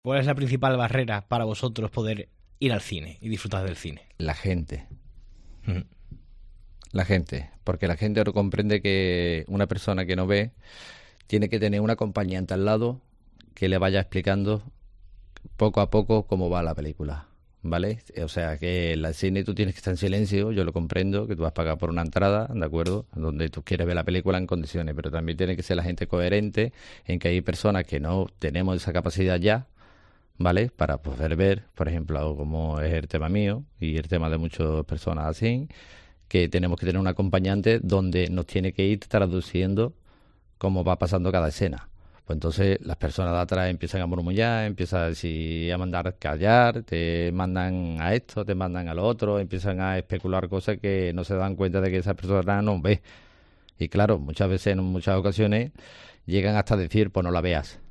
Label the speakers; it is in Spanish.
Speaker 1: ¿Cuál es la principal barrera para vosotros poder ir al cine y disfrutar del cine?
Speaker 2: La gente.
Speaker 1: Ujú.
Speaker 2: La gente. Porque la gente ahora comprende que una persona que no ve tiene que tener un acompañante al lado que le vaya explicando poco a poco cómo va la película, ¿vale? O sea, que en el cine tú tienes que estar en silencio, yo lo comprendo, que tú vas a pagar por una entrada, ¿de acuerdo? Donde tú quieres ver la película en condiciones, pero también tiene que ser la gente coherente en que hay personas que no tenemos esa capacidad ya, ¿vale? Para poder ver, por ejemplo, algo como es el tema mío y el tema de muchas personas así, que tenemos que tener un acompañante donde nos tiene que ir traduciendo cómo va pasando cada escena. Pues entonces las personas de atrás empiezan a murmullar, empiezan a decir, a mandar callar, te mandan a esto, te mandan a lo otro, empiezan a especular cosas que no se dan cuenta de que esa persona no ve. Y claro, muchas veces, en muchas ocasiones, llegan hasta decir, pues no la veas.